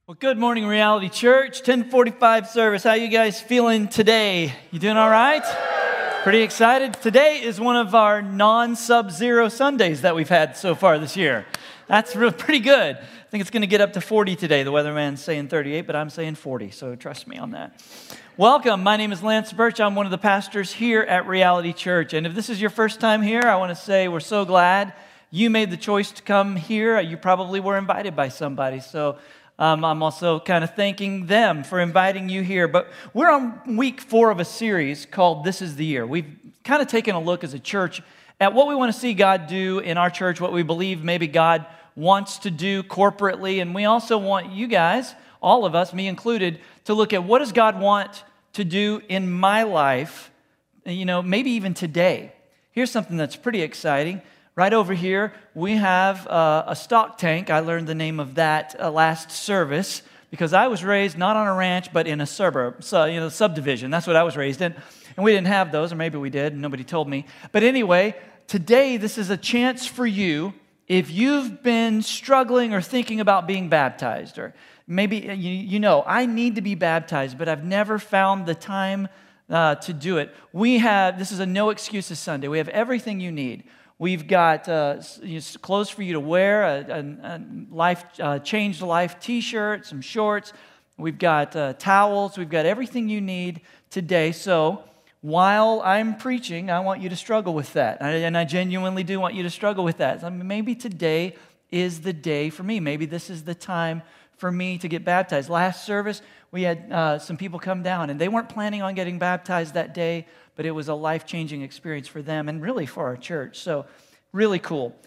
Well, good morning, Reality Church. 10:45 service. How you guys feeling today? You doing all right? Pretty excited? Today is one of our non-sub-zero Sundays that we've had so far this year. That's pretty good. I think it's going to get up to 40 today. The weatherman's saying 38, but I'm saying 40, so trust me on that. Welcome. My name is Lance Birch. I'm one of the pastors here at Reality Church. And if this is your first time here, I want to say we're so glad you made the choice to come here. You probably were invited by somebody, so I'm also kind of thanking them for inviting you here. But we're on week 4 of a series called This is the Year. We've kind of taken a look as a church at what we want to see God do in our church, what we believe maybe God wants to do corporately. And we also want you guys, all of us, me included, to look at what does God want to do in my life, maybe even today. Here's something that's pretty exciting. Right over here, we have a stock tank. I learned the name of that last service because I was raised not on a ranch, but in a suburb, subdivision. That's what I was raised in. And we didn't have those, or maybe we did, and nobody told me. But anyway, today this is a chance for you, if you've been struggling or thinking about being baptized, or maybe I need to be baptized, but I've never found the time to do it. This is a no excuses Sunday. We have everything you need. We've got clothes for you to wear, a changed life t-shirt, some shorts. We've got towels. We've got everything you need today. So while I'm preaching, I want you to struggle with that. And I genuinely do want you to struggle with that. I mean, maybe today is the day for me. Maybe this is the time for me to get baptized. Last service, we had some people come down, and they weren't planning on getting baptized that day, but it was a life-changing experience for them and really for our church. So really cool.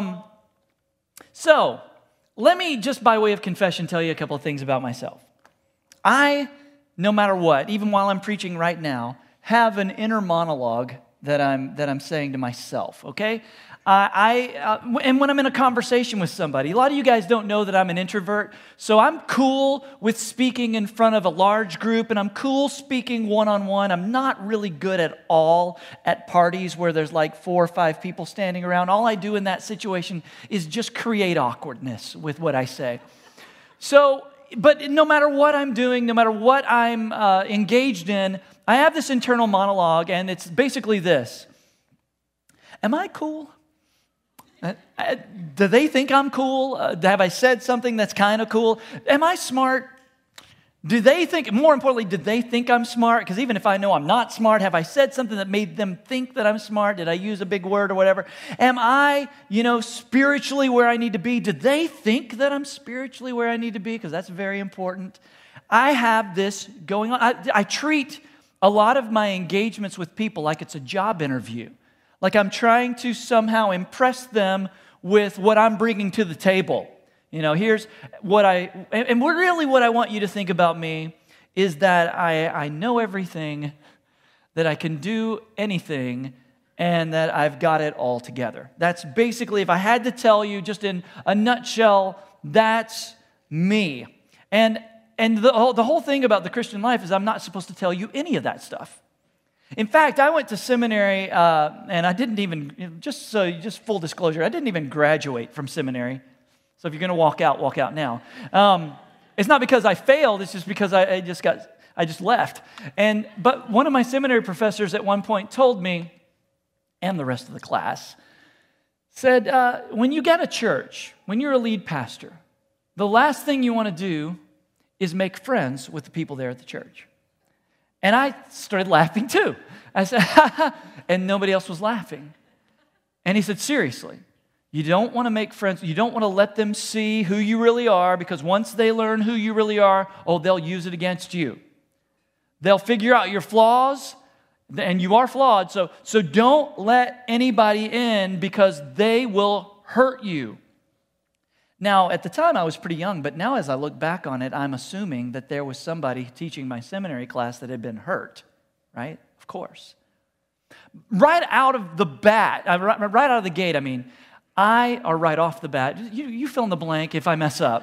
So let me just by way of confession tell you a couple of things about myself. I, no matter what, even while I'm preaching right now, have an inner monologue that I'm saying to myself, okay? And when I'm in a conversation with somebody, a lot of you guys don't know that I'm an introvert, so I'm cool with speaking in front of a large group, and I'm cool speaking one-on-one. I'm not really good at all at parties where there's like 4 or 5 people standing around. All I do in that situation is just create awkwardness with what I say. So, but no matter what I'm doing, no matter what I'm engaged in, I have this internal monologue, and it's basically this. Am I cool? Do they think I'm cool? Have I said something that's kind of cool? Am I smart? More importantly, do they think I'm smart? Because even if I know I'm not smart, have I said something that made them think that I'm smart? Did I use a big word or whatever? Am I, spiritually where I need to be? Do they think that I'm spiritually where I need to be? Because that's very important. I have this going on. I treat a lot of my engagements with people like it's a job interview. Like I'm trying to somehow impress them with what I'm bringing to the table. Here's what what I want you to think about me is that I know everything, that I can do anything, and that I've got it all together. That's basically, if I had to tell you just in a nutshell, that's me. And the whole thing about the Christian life is I'm not supposed to tell you any of that stuff. In fact, I went to seminary, and I didn't even, just full disclosure, I didn't even graduate from seminary. So if you're going to walk out now. It's not because I failed, it's just because I just left. But one of my seminary professors at one point told me, and the rest of the class, said, when you get a church, when you're a lead pastor, the last thing you want to do is make friends with the people there at the church. And I started laughing too. I said, and nobody else was laughing. And he said, seriously, you don't want to make friends. You don't want to let them see who you really are, because once they learn who you really are, they'll use it against you. They'll figure out your flaws, and you are flawed. So don't let anybody in because they will hurt you. Now, at the time, I was pretty young, but now as I look back on it, I'm assuming that there was somebody teaching my seminary class that had been hurt, right? Of course. Right out of the bat, right out of the gate, or right off the bat, you fill in the blank if I mess up.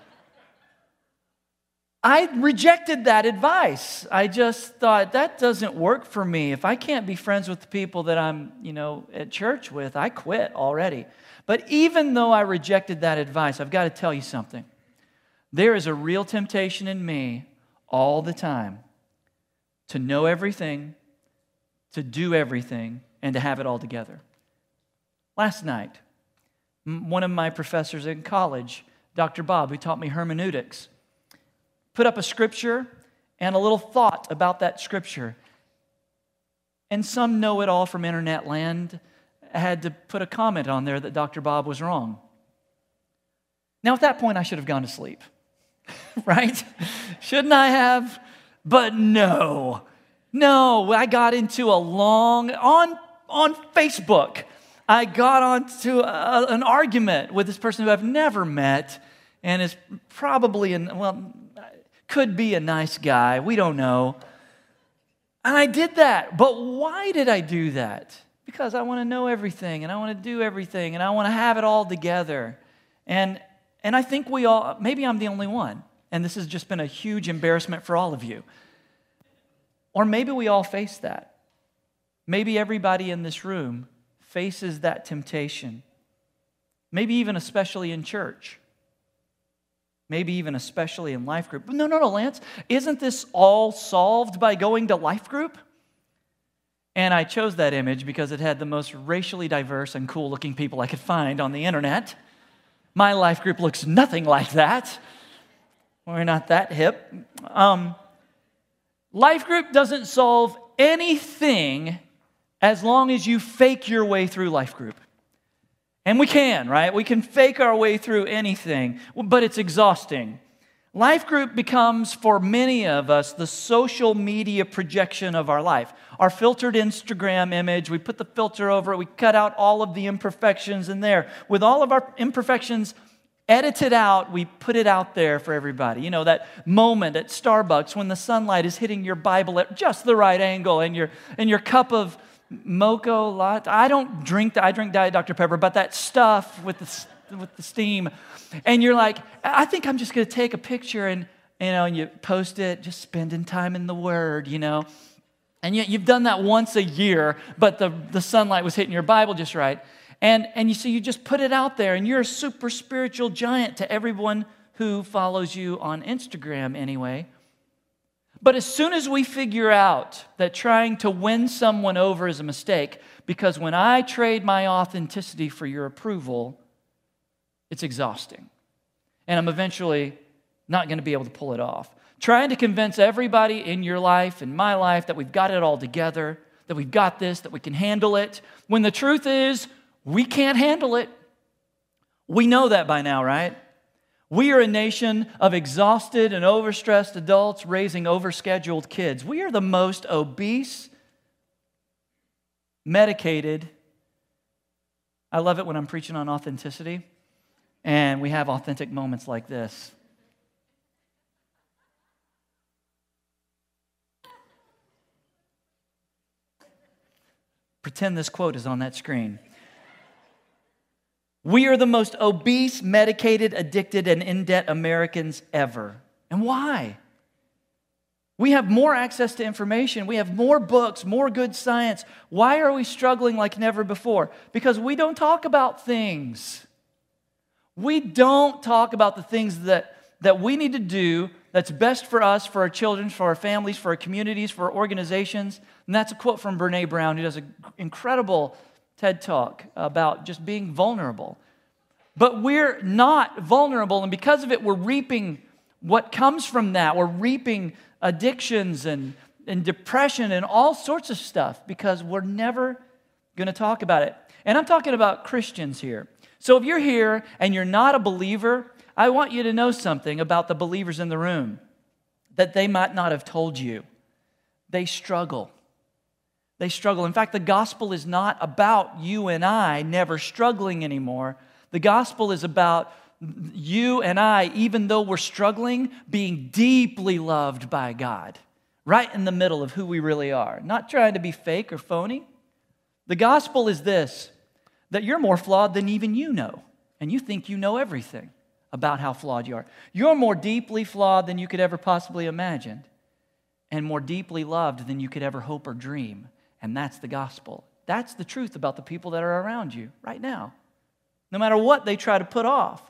I rejected that advice. I just thought, that doesn't work for me. If I can't be friends with the people that I'm, at church with, I quit already. But even though I rejected that advice, I've got to tell you something. There is a real temptation in me all the time to know everything, to do everything, and to have it all together. Last night, one of my professors in college, Dr. Bob, who taught me hermeneutics, put up a scripture and a little thought about that scripture. And some know-it-all from internet land had to put a comment on there that Dr. Bob was wrong. Now, at that point, I should have gone to sleep, right? Shouldn't I have? But no, I got into on Facebook, I got onto an argument with this person who I've never met and is probably, could be a nice guy. We don't know. And I did that. But why did I do that? Because I want to know everything, and I want to do everything, and I want to have it all together. And I think we all, maybe I'm the only one, and this has just been a huge embarrassment for all of you. Or maybe we all face that. Maybe everybody in this room faces that temptation. Maybe even especially in church. Maybe even especially in life group. No, Lance. Isn't this all solved by going to life group? And I chose that image because it had the most racially diverse and cool-looking people I could find on the internet. My life group looks nothing like that. We're not that hip. Life group doesn't solve anything as long as you fake your way through life group. And we can, right? We can fake our way through anything, but it's exhausting. Life group becomes, for many of us, the social media projection of our life. Our filtered Instagram image, we put the filter over it, we cut out all of the imperfections in there. With all of our imperfections edited out, we put it out there for everybody. You know, that moment at Starbucks when the sunlight is hitting your Bible at just the right angle and your cup of mocha latte. I drink Diet Dr. Pepper, but that stuff with the steam. And you're like, I think I'm just going to take a picture and you post it, just spending time in the Word, And yet you've done that once a year, but the sunlight was hitting your Bible just right. And you see, you just put it out there, and you're a super spiritual giant to everyone who follows you on Instagram anyway. But as soon as we figure out that trying to win someone over is a mistake, because when I trade my authenticity for your approval, it's exhausting. And I'm eventually not going to be able to pull it off. Trying to convince everybody in your life, in my life, that we've got it all together, that we've got this, that we can handle it, when the truth is, we can't handle it. We know that by now, right? We are a nation of exhausted and overstressed adults raising overscheduled kids. We are the most obese, medicated. I love it when I'm preaching on authenticity, and we have authentic moments like this. Pretend this quote is on that screen. We are the most obese, medicated, addicted, and in-debt Americans ever. And why? We have more access to information. We have more books, more good science. Why are we struggling like never before? Because we don't talk about things. We don't talk about the things that we need to do that's best for us, for our children, for our families, for our communities, for our organizations. And that's a quote from Brene Brown, who does an incredible TED Talk about just being vulnerable. But we're not vulnerable, and because of it, we're reaping what comes from that. We're reaping addictions and depression and all sorts of stuff because we're never going to talk about it. And I'm talking about Christians here. So if you're here and you're not a believer, I want you to know something about the believers in the room that they might not have told you. They struggle. They struggle. In fact, the gospel is not about you and I never struggling anymore. The gospel is about you and I, even though we're struggling, being deeply loved by God, right in the middle of who we really are, not trying to be fake or phony. The gospel is this, that you're more flawed than even you know, and you think you know everything about how flawed you are. You're more deeply flawed than you could ever possibly imagine, and more deeply loved than you could ever hope or dream. And that's the gospel. That's the truth about the people that are around you right now. No matter what they try to put off,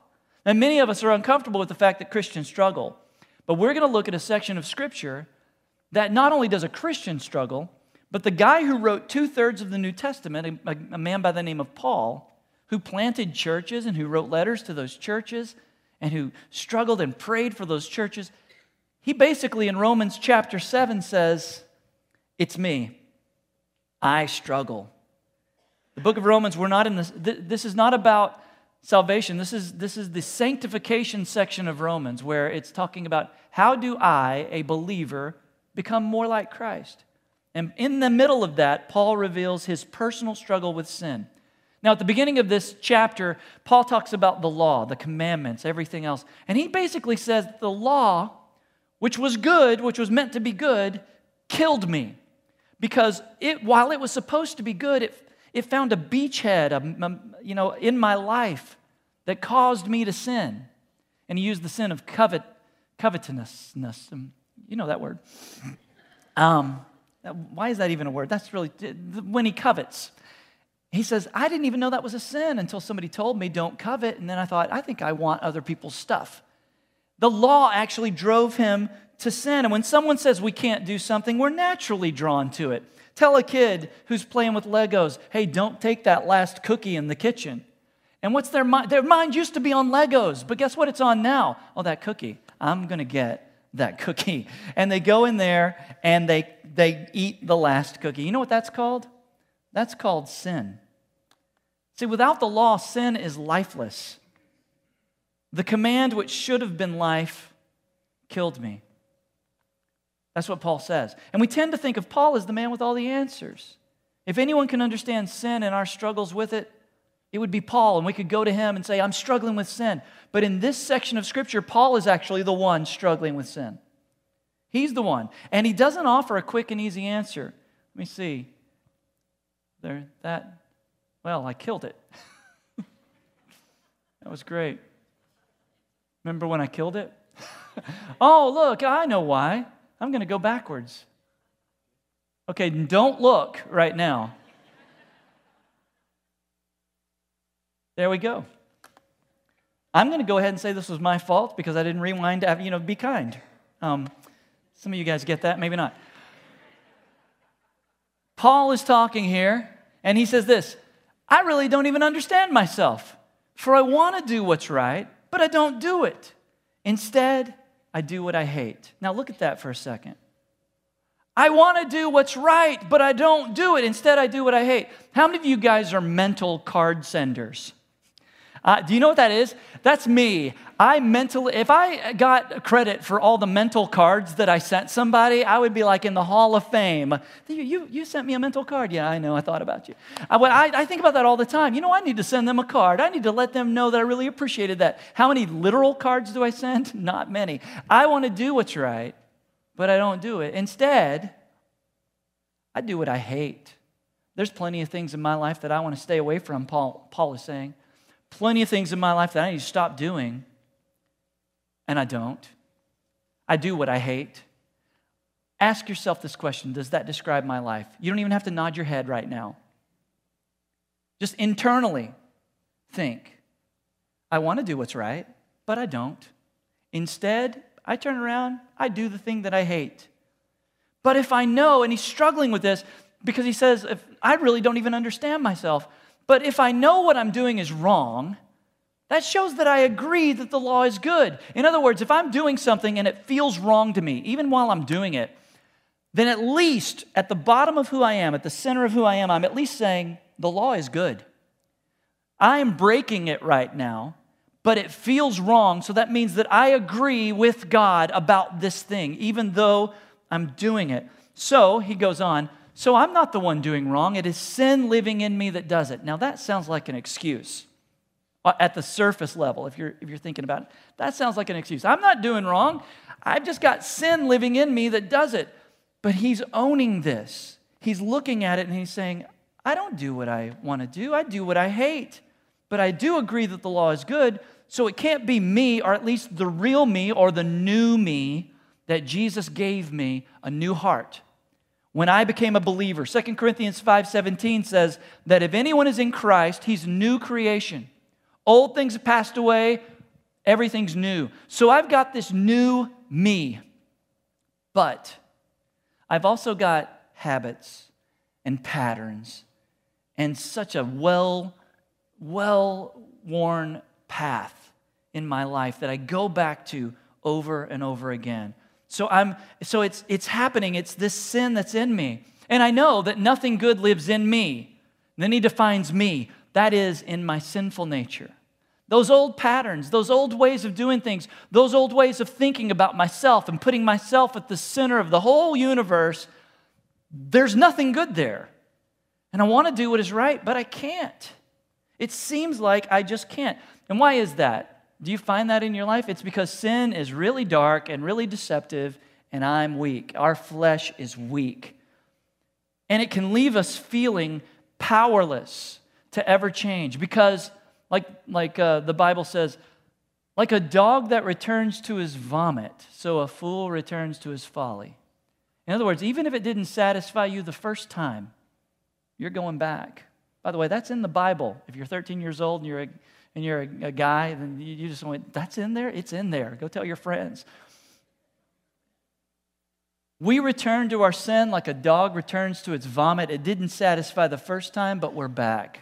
And many of us are uncomfortable with the fact that Christians struggle. But we're going to look at a section of Scripture that not only does a Christian struggle, but the guy who wrote 2/3 of the New Testament, a man by the name of Paul, who planted churches and who wrote letters to those churches and who struggled and prayed for those churches, he basically in Romans chapter 7 says, it's me. I struggle. The book of Romans, we're not in this. This is not about salvation. This is the sanctification section of Romans, where it's talking about how do I, a believer, become more like Christ. And in the middle of that, Paul reveals his personal struggle with sin. Now, at the beginning of this chapter, Paul talks about the law, the commandments, everything else. And he basically says that the law, which was good, which was meant to be good, killed me. Because while it was supposed to be good, it found a beachhead, in my life that caused me to sin. And he used the sin of covetousness. You know that word. Why is that even a word? That's really, when he covets. He says, I didn't even know that was a sin until somebody told me don't covet. And then I thought, I think I want other people's stuff. The law actually drove him to sin. And when someone says we can't do something, we're naturally drawn to it. Tell a kid who's playing with Legos, hey, don't take that last cookie in the kitchen. And what's their mind? Their mind used to be on Legos, but guess what it's on now? Oh, that cookie. I'm going to get that cookie. And they go in there and they eat the last cookie. You know what that's called? That's called sin. See, without the law, sin is lifeless. The command which should have been life killed me. That's what Paul says. And we tend to think of Paul as the man with all the answers. If anyone can understand sin and our struggles with it, it would be Paul, and we could go to him and say, I'm struggling with sin. But in this section of Scripture, Paul is actually the one struggling with sin. He's the one. And he doesn't offer a quick and easy answer. Let me see. I killed it. That was great. Remember when I killed it? Oh, look, I know why. I'm going to go backwards. Okay, don't look right now. There we go. I'm going to go ahead and say this was my fault because I didn't rewind. Be kind. Some of you guys get that, maybe not. Paul is talking here, and he says this, I really don't even understand myself, for I want to do what's right, but I don't do it. Instead, I do what I hate. Now look at that for a second. I want to do what's right, but I don't do it. Instead, I do what I hate. How many of you guys are mental card senders? Do you know what that is? That's me. If I got credit for all the mental cards that I sent somebody, I would be like in the Hall of Fame. You sent me a mental card. Yeah, I know. I thought about you. I think about that all the time. I need to send them a card. I need to let them know that I really appreciated that. How many literal cards do I send? Not many. I want to do what's right, but I don't do it. Instead, I do what I hate. There's plenty of things in my life that I want to stay away from, Paul is saying. Plenty of things in my life that I need to stop doing, and I don't. I do what I hate. Ask yourself this question, does that describe my life? You don't even have to nod your head right now. Just internally think, I want to do what's right, but I don't. Instead, I turn around, I do the thing that I hate. But if I know, and he's struggling with this because he says, I really don't even understand myself. But if I know what I'm doing is wrong, that shows that I agree that the law is good. In other words, if I'm doing something and it feels wrong to me, even while I'm doing it, then at least at the bottom of who I am, at the center of who I am, I'm at least saying the law is good. I am breaking it right now, but it feels wrong, so that means that I agree with God about this thing, even though I'm doing it. So, he goes on, so I'm not the one doing wrong. It is sin living in me that does it. Now that sounds like an excuse at the surface level, if you're thinking about it. That sounds like an excuse. I'm not doing wrong. I've just got sin living in me that does it. But he's owning this. He's looking at it and he's saying, I don't do what I want to do. I do what I hate. But I do agree that the law is good, so it can't be me, or at least the real me or the new me, that Jesus gave me a new heart. When I became a believer, 2 Corinthians 5:17 says that if anyone is in Christ, he's new creation. Old things have passed away, Everything's new. So I've got this new me. But I've also got habits and patterns and such a well-worn path in my life that I go back to over and over again. So it's happening. It's this sin that's in me. And I know that nothing good lives in me. And then he defines me. That is in my sinful nature. Those old patterns, those old ways of doing things, those old ways of thinking about myself and putting myself at the center of the whole universe, there's nothing good there. And I want to do what is right, but I can't. It seems like I just can't. And why is that? Do you find that in your life? It's because sin is really dark and really deceptive, and I'm weak. Our flesh is weak. And it can leave us feeling powerless to ever change because like the Bible says, like a dog that returns to his vomit, so a fool returns to his folly. In other words, even if it didn't satisfy you the first time, you're going back. By the way, that's in the Bible. If you're 13 years old and you're a guy, then you just went, that's in there? It's in there. Go tell your friends. We return to our sin like a dog returns to its vomit. It didn't satisfy the first time, but we're back.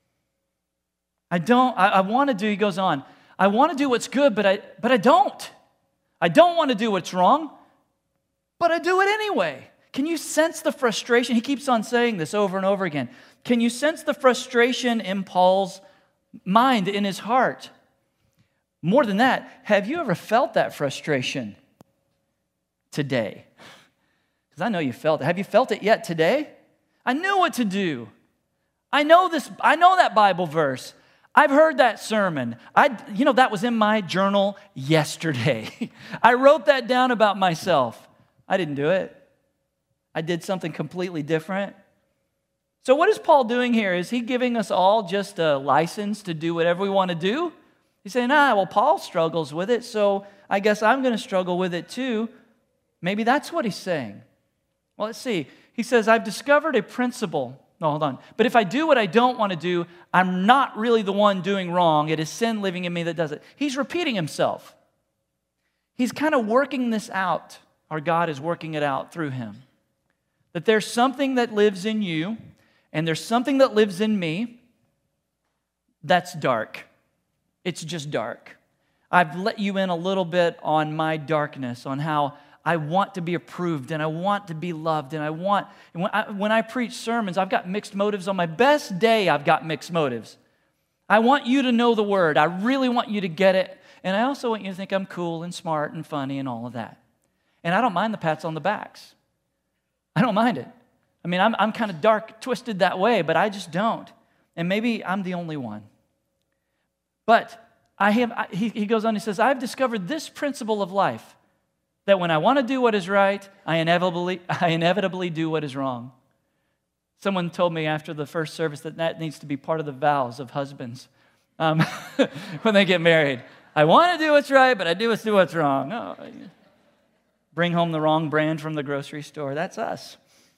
I want to do, he goes on, I want to do what's good, but I don't. I don't want to do what's wrong, but I do it anyway. Can you sense the frustration? He keeps on saying this over and over again. Can you sense the frustration in Paul's mind, in his heart? More than that, have you ever felt that frustration today? Because I know you felt it. Have you felt it yet today? I knew what to do. I know that Bible verse. I've heard that sermon. That was in my journal yesterday. I wrote that down about myself. I didn't do it. I did something completely different. So what is Paul doing here? Is he giving us all just a license to do whatever we want to do? He's saying, well, Paul struggles with it, so I guess I'm going to struggle with it too. Maybe that's what he's saying. Well, let's see. He says, I've discovered a principle. No, hold on. But if I do what I don't want to do, I'm not really the one doing wrong. It is sin living in me that does it. He's repeating himself. He's kind of working this out. Our God is working it out through him. That there's something that lives in you, and there's something that lives in me that's dark. It's just dark. I've let you in a little bit on my darkness, on how I want to be approved and I want to be loved and when I preach sermons, I've got mixed motives. On my best day, I've got mixed motives. I want you to know the word. I really want you to get it. And I also want you to think I'm cool and smart and funny and all of that. And I don't mind the pats on the backs. I don't mind it. I mean, I'm kind of dark, twisted that way, but I just don't. And maybe I'm the only one. But he goes on, he says, I've discovered this principle of life, that when I want to do what is right, I inevitably do what is wrong. Someone told me after the first service that needs to be part of the vows of husbands when they get married. I want to do what's right, but I do what's wrong. Oh, bring home the wrong brand from the grocery store. That's us.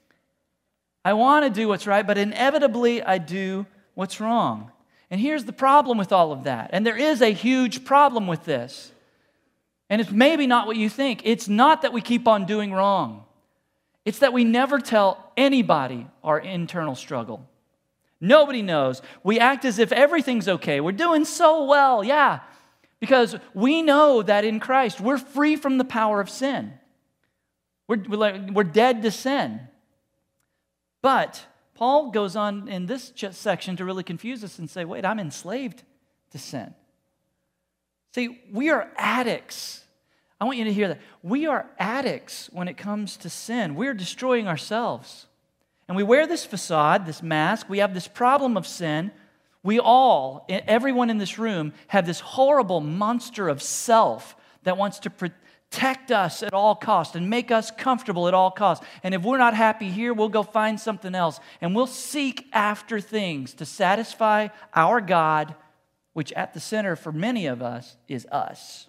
I want to do what's right, but inevitably I do what's wrong. And here's the problem with all of that. And there is a huge problem with this. And it's maybe not what you think. It's not that we keep on doing wrong. It's that we never tell anybody our internal struggle. Nobody knows. We act as if everything's okay. We're doing so well, yeah. Because we know that in Christ, we're free from the power of sin. We're dead to sin. But Paul goes on in this section to really confuse us and say, wait, I'm enslaved to sin. See, we are addicts. I want you to hear that. We are addicts when it comes to sin. We're destroying ourselves. And we wear this facade, this mask. We have this problem of sin. We all, everyone in this room, have this horrible monster of self that wants to protect us at all costs and make us comfortable at all costs. And if we're not happy here, we'll go find something else. And we'll seek after things to satisfy our God, which at the center for many of us is us.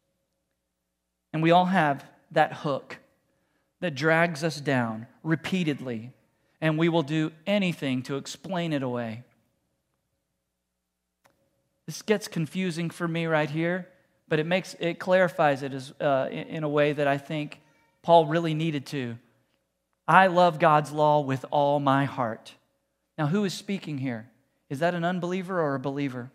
And we all have that hook that drags us down repeatedly, and we will do anything to explain it away. This gets confusing for me right here, but it clarifies it in a way that I think Paul really needed to. I love God's law with all my heart. Now, who is speaking here? Is that an unbeliever or a believer?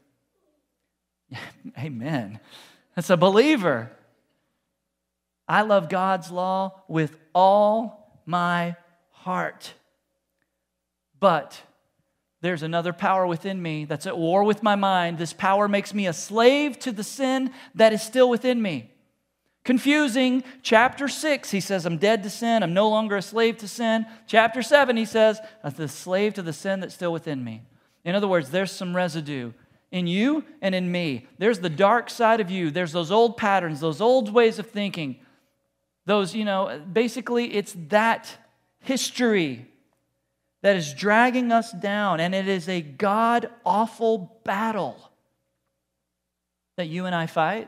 Amen. That's a believer. I love God's law with all my heart. But there's another power within me that's at war with my mind. This power makes me a slave to the sin that is still within me. Confusing. Chapter 6, he says, I'm dead to sin. I'm no longer a slave to sin. Chapter 7, he says, I'm the slave to the sin that's still within me. In other words, there's some residue in you and in me. There's the dark side of you. There's those old patterns, those old ways of thinking. Those, basically it's that history that is dragging us down. And it is a God-awful battle that you and I fight.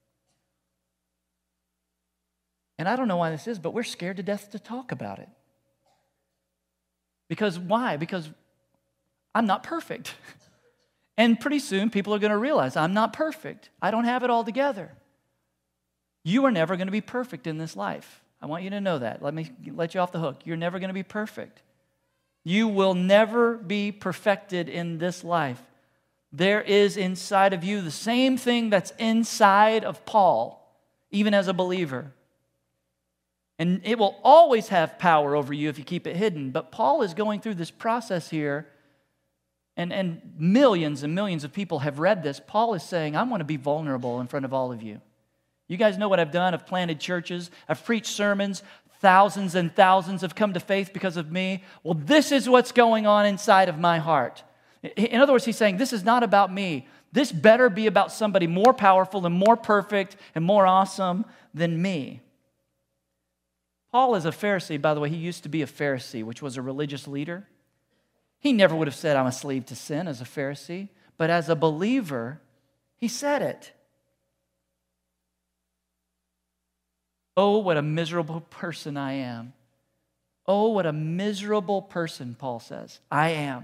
And I don't know why this is, but we're scared to death to talk about it. Because why? Because I'm not perfect. And pretty soon people are going to realize I'm not perfect. I don't have it all together. You are never going to be perfect in this life. I want you to know that. Let me let you off the hook. You're never going to be perfect. You will never be perfected in this life. There is inside of you the same thing that's inside of Paul, even as a believer. And it will always have power over you if you keep it hidden. But Paul is going through this process here, and millions and millions of people have read this. Paul is saying, I want to be vulnerable in front of all of you. You guys know what I've done. I've planted churches. I've preached sermons. Thousands and thousands have come to faith because of me. Well, this is what's going on inside of my heart. In other words, he's saying, this is not about me. This better be about somebody more powerful and more perfect and more awesome than me. Paul is a Pharisee, by the way. He used to be a Pharisee, which was a religious leader. He never would have said, I'm a slave to sin as a Pharisee. But as a believer, he said it. Oh, what a miserable person I am. Oh, what a miserable person, Paul says, I am.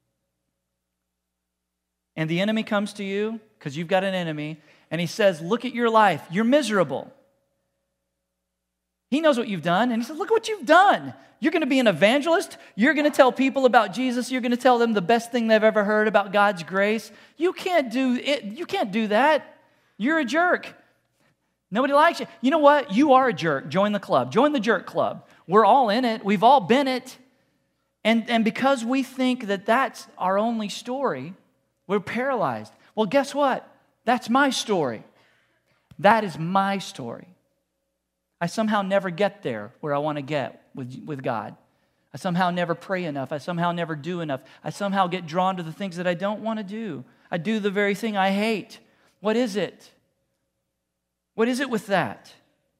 And the enemy comes to you, because you've got an enemy, and he says, look at your life. You're miserable. He knows what you've done, and he says, look what you've done. You're going to be an evangelist. You're going to tell people about Jesus. You're going to tell them the best thing they've ever heard about God's grace. You can't do it. You can't do that. You're a jerk. Nobody likes you. You know what? You are a jerk. Join the club. Join the jerk club. We're all in it. We've all been it. And because we think that that's our only story, we're paralyzed. Well, guess what? That's my story. That is my story. I somehow never get there where I want to get with God. I somehow never pray enough. I somehow never do enough. I somehow get drawn to the things that I don't want to do. I do the very thing I hate. What is it? What is it with that?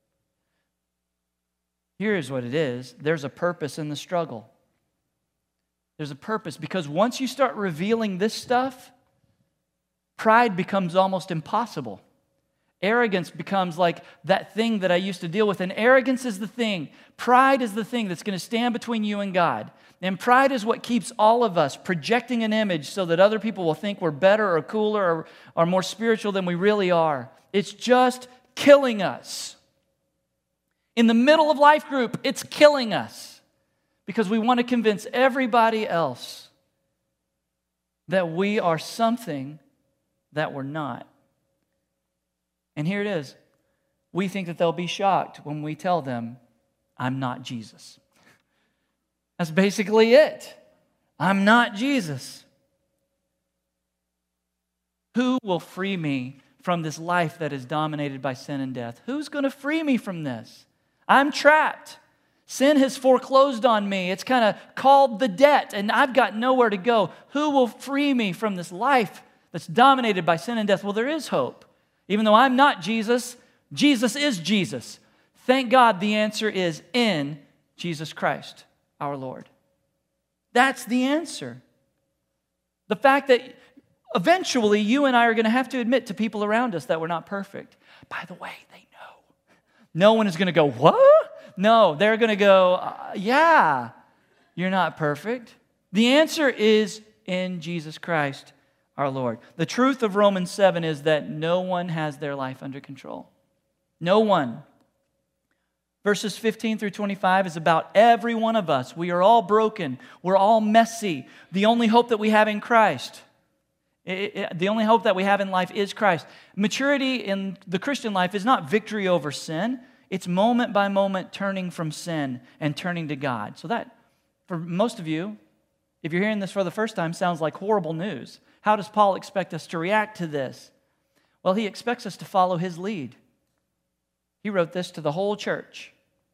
Here's what it is. There's a purpose in the struggle. There's a purpose, because once you start revealing this stuff, pride becomes almost impossible. Arrogance becomes like that thing that I used to deal with. And arrogance is the thing. Pride is the thing that's going to stand between you and God. And pride is what keeps all of us projecting an image so that other people will think we're better or cooler or more spiritual than we really are. It's just killing us. In the middle of life group, it's killing us because we want to convince everybody else that we are something that we're not. And here it is. We think that they'll be shocked when we tell them, I'm not Jesus. That's basically it. I'm not Jesus. Who will free me from this life that is dominated by sin and death? Who's going to free me from this? I'm trapped. Sin has foreclosed on me. It's kind of called the debt, and I've got nowhere to go. Who will free me from this life that's dominated by sin and death? Well, there is hope. Even though I'm not Jesus, Jesus is Jesus. Thank God the answer is in Jesus Christ, our Lord. That's the answer. The fact that eventually you and I are going to have to admit to people around us that we're not perfect. By the way, they know. No one is going to go, what? No, they're going to go, yeah, you're not perfect. The answer is in Jesus Christ, our Lord. The truth of Romans 7 is that no one has their life under control. No one. Verses 15 through 25 is about every one of us. We are all broken. We're all messy. The only hope that we have in Christ, the only hope that we have in life is Christ. Maturity in the Christian life is not victory over sin. It's moment by moment turning from sin and turning to God. So that, for most of you, if you're hearing this for the first time, sounds like horrible news. How does Paul expect us to react to this? Well, he expects us to follow his lead. He wrote this to the whole church.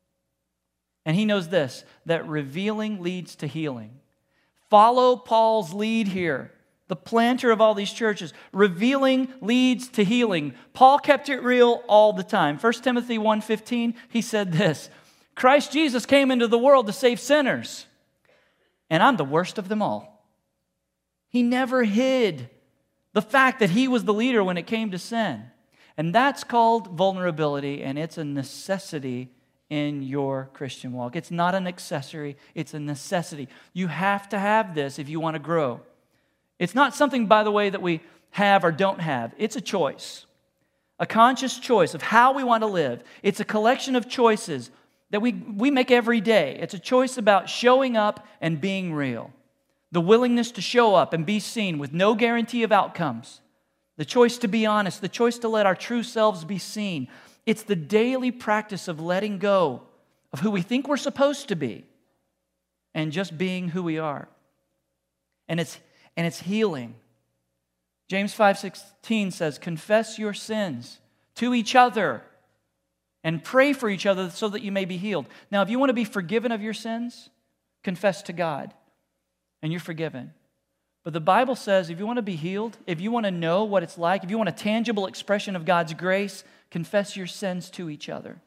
And he knows this, that revealing leads to healing. Follow Paul's lead here, the planter of all these churches. Revealing leads to healing. Paul kept it real all the time. 1 Timothy 1:15, he said this, Christ Jesus came into the world to save sinners, and I'm the worst of them all. He never hid the fact that he was the leader when it came to sin. And that's called vulnerability, and it's a necessity in your Christian walk. It's not an accessory, it's a necessity. You have to have this if you want to grow. It's not something, by the way, that we have or don't have. It's a choice, a conscious choice of how we want to live. It's a collection of choices that we make every day. It's a choice about showing up and being real. The willingness to show up and be seen with no guarantee of outcomes. The choice to be honest, the choice to let our true selves be seen. It's the daily practice of letting go of who we think we're supposed to be and just being who we are. And it's healing. James 5:16 says, confess your sins to each other and pray for each other so that you may be healed. Now, if you want to be forgiven of your sins, confess to God and you're forgiven. But the Bible says if you want to be healed, if you want to know what it's like, if you want a tangible expression of God's grace, confess your sins to each other.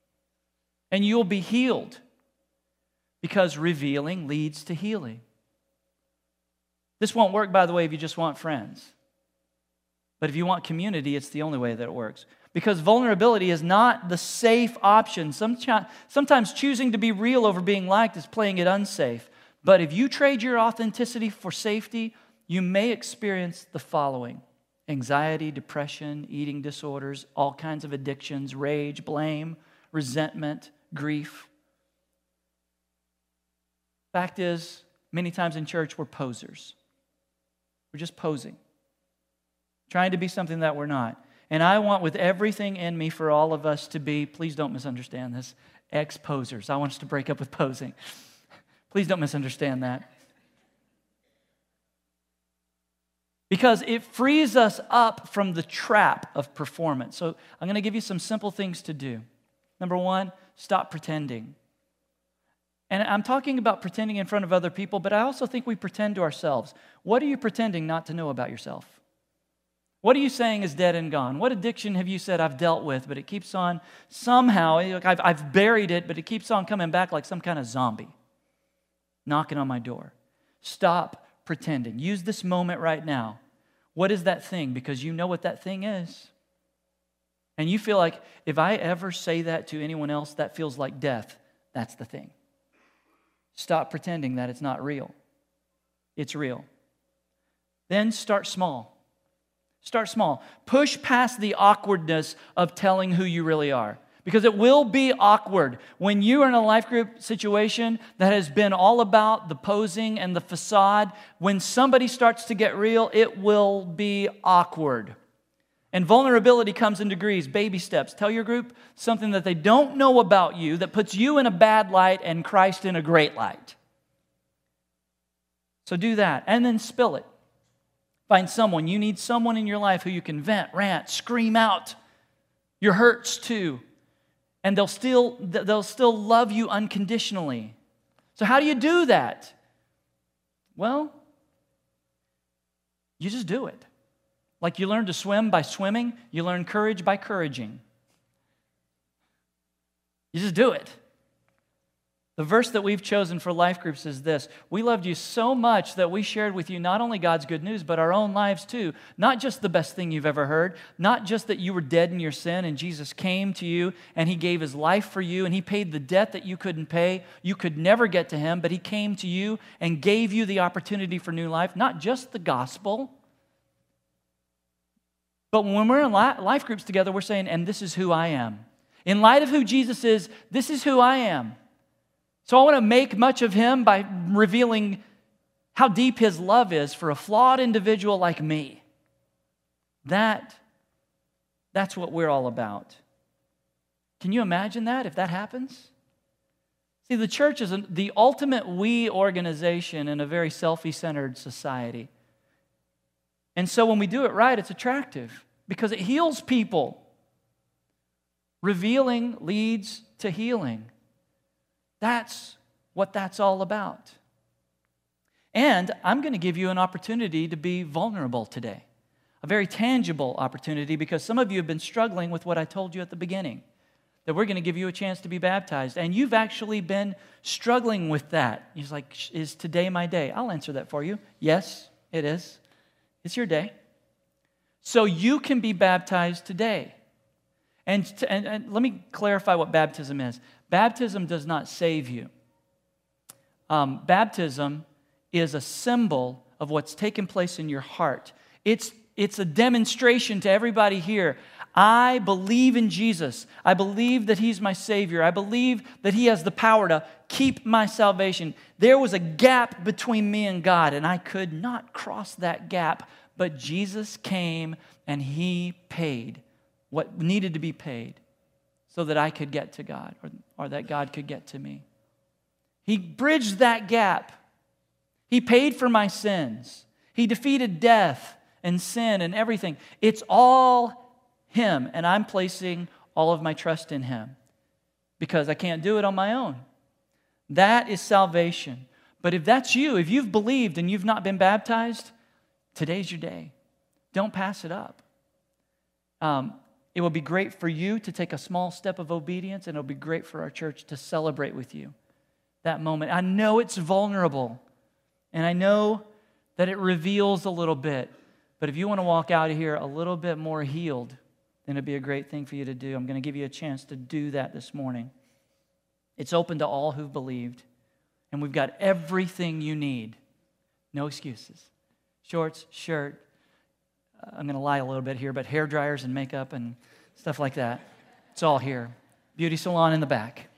And you'll be healed because revealing leads to healing. This won't work, by the way, if you just want friends. But if you want community, it's the only way that it works. Because vulnerability is not the safe option. Sometimes choosing to be real over being liked is playing it unsafe. But if you trade your authenticity for safety, you may experience the following: anxiety, depression, eating disorders, all kinds of addictions, rage, blame, resentment, grief. Fact is, many times in church, we're posers. We're just posing, trying to be something that we're not. And I want with everything in me for all of us to be, please don't misunderstand this, ex-posers. I want us to break up with posing. Please don't misunderstand that. Because it frees us up from the trap of performance. So I'm going to give you some simple things to do. Number one, stop pretending. And I'm talking about pretending in front of other people, but I also think we pretend to ourselves. What are you pretending not to know about yourself? What are you saying is dead and gone? What addiction have you said I've dealt with, but it keeps on somehow, I've buried it, but it keeps on coming back like some kind of zombie knocking on my door? Stop pretending. Use this moment right now. What is that thing? Because you know what that thing is. And you feel like, if I ever say that to anyone else, that feels like death. That's the thing. Stop pretending that it's not real. It's real. Then start small. Start small. Push past the awkwardness of telling who you really are. Because it will be awkward. When you are in a life group situation that has been all about the posing and the facade, when somebody starts to get real, it will be awkward. And vulnerability comes in degrees, baby steps. Tell your group something that they don't know about you that puts you in a bad light and Christ in a great light. So do that, and then spill it. Find someone. You need someone in your life who you can vent, rant, scream out your hurts to. And they'll still love you unconditionally. So how do you do that? Well, you just do it. Like you learn to swim by swimming, you learn courage by couraging. You just do it. The verse that we've chosen for life groups is this: we loved you so much that we shared with you not only God's good news, but our own lives too. Not just the best thing you've ever heard, not just that you were dead in your sin and Jesus came to you and He gave His life for you and He paid the debt that you couldn't pay. You could never get to Him, but He came to you and gave you the opportunity for new life. Not just the gospel, But when we're in life groups together, we're saying, and this is who I am. In light of who Jesus is, this is who I am. So I want to make much of him by revealing how deep his love is for a flawed individual like me. That's what we're all about. Can you imagine that if that happens? See, the church is the ultimate we organization in a very selfie-centered society. And so when we do it right, it's attractive because it heals people. Revealing leads to healing. That's what that's all about. And I'm going to give you an opportunity to be vulnerable today. A very tangible opportunity because some of you have been struggling with what I told you at the beginning. That we're going to give you a chance to be baptized. And you've actually been struggling with that. He's like, is today my day? I'll answer that for you. Yes, it is. It's your day. So you can be baptized today. And let me clarify what baptism is. Baptism does not save you. Baptism is a symbol of what's taken place in your heart. It's a demonstration to everybody here. I believe in Jesus. I believe that he's my Savior. I believe that he has the power to keep my salvation. There was a gap between me and God, and I could not cross that gap. But Jesus came and he paid what needed to be paid so that I could get to God or that God could get to me. He bridged that gap. He paid for my sins. He defeated death and sin and everything. It's all him, and I'm placing all of my trust in him because I can't do it on my own. That is salvation. But if that's you, if you've believed and you've not been baptized, today's your day. Don't pass it up. It will be great for you to take a small step of obedience, and it'll be great for our church to celebrate with you that moment. I know it's vulnerable, and I know that it reveals a little bit. But if you want to walk out of here a little bit more healed, then it'd be a great thing for you to do. I'm going to give you a chance to do that this morning. It's open to all who've believed, and we've got everything you need. No excuses. Shorts, shirt, I'm going to lie a little bit here, but hair dryers and makeup and stuff like that. It's all here. Beauty salon in the back.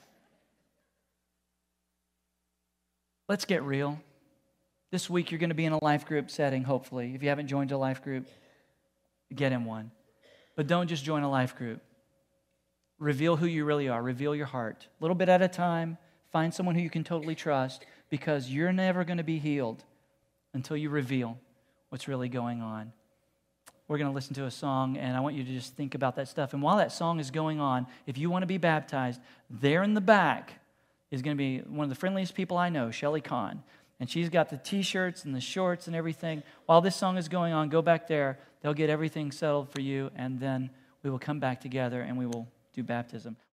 Let's get real. This week you're going to be in a life group setting, hopefully. If you haven't joined a life group, get in one. But don't just join a life group. Reveal who you really are. Reveal your heart. A little bit at a time. Find someone who you can totally trust because you're never going to be healed until you reveal what's really going on. We're going to listen to a song, and I want you to just think about that stuff. And while that song is going on, if you want to be baptized, there in the back is going to be one of the friendliest people I know, Shelly Kahn. And she's got the T-shirts and the shorts and everything. While this song is going on, go back there. They'll get everything settled for you, and then we will come back together and we will do baptism.